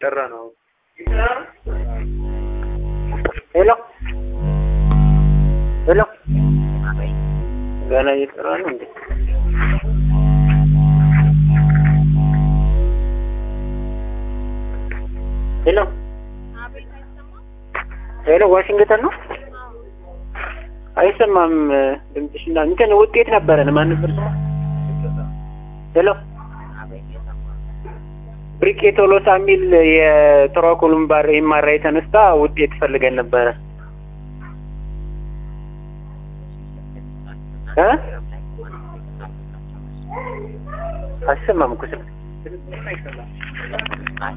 ጠራ ነው። ሄሎ ሄሎ ገና እየጠራ ነው እንዴ? ሄሎ ሄሎ ዋሽንግተን ነው? አይሰማም ድምፅሽና እንትን ውጤት ነበረን ማን ነበር ስሙ? ሄሎ ብሪኬ ቶሎሳ ሚል የትራኮሉምባር ኤምአርአይ ተነስታ ውጤት ፈልገን ነበረ። አይሰማም እኮ